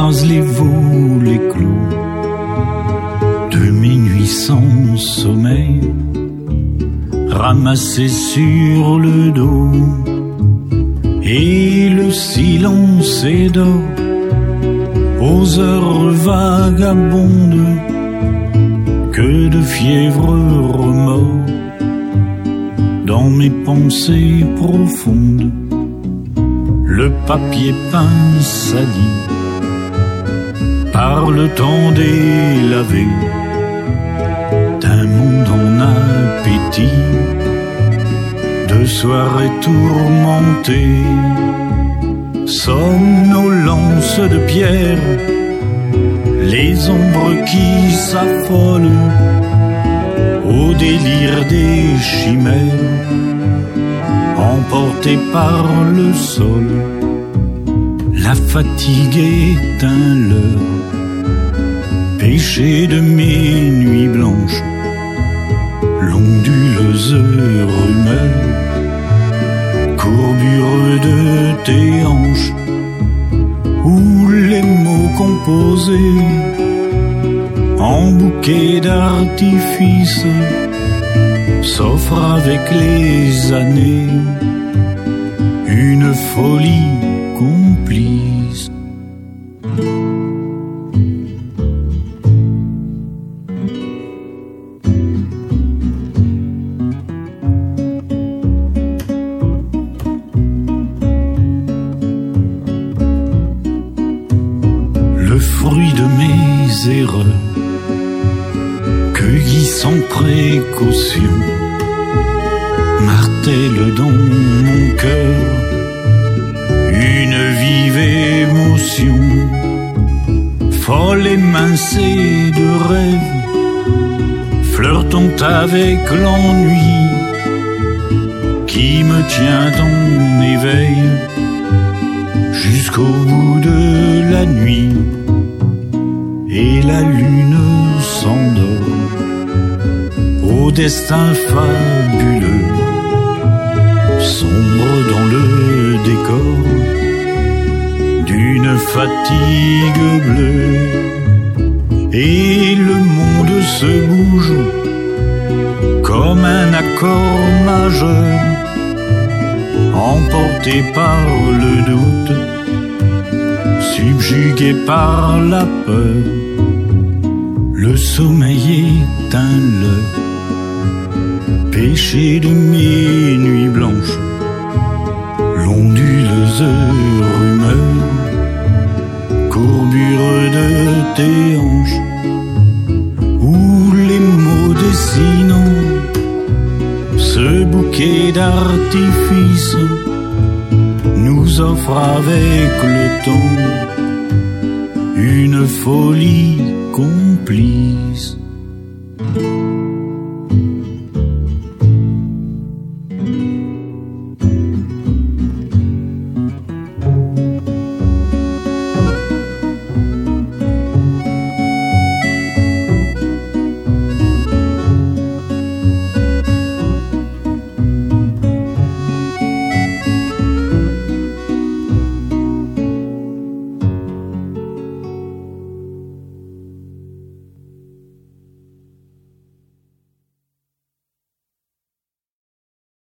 écrase les volets clos de mes nuits sans sommeil, ramassés sur le dos, et le silence est d'or aux heures vagabondes que de fièvre remords dans mes pensées profondes. Le papier peint sali par le temps délavé d'un monde en appétit, de soirées tourmentées, somnolence de pierre, les ombres qui s'affolent au délire des chimères, emporté par le sol. La fatigue éteint l'heure, péché de mes nuits blanches, l'onduleuse rumeur, courbure de tes hanches, où les mots composés en bouquet d'artifice s'offrent avec les années, une folie complice. Le fruit de mes erreurs, cueilli sans précaution, martèle dans mon cœur une vive émotion, folle émincée de rêve, flirtant avec l'ennui qui me tient en éveil jusqu'au bout de la nuit. Et la lune s'endort au destin fabuleux, sombre dans le décor d'une fatigue bleue. Et le monde se bouge comme un accord majeur, emporté par le doute, subjugué par la peur. Le sommeil éteint l'heure, péché de mes nuits blanches, l'onduleuse rumeur, courbure de tes hanches, où les mots dessinant ce bouquet d'artifices nous offrent avec le temps une folie complice.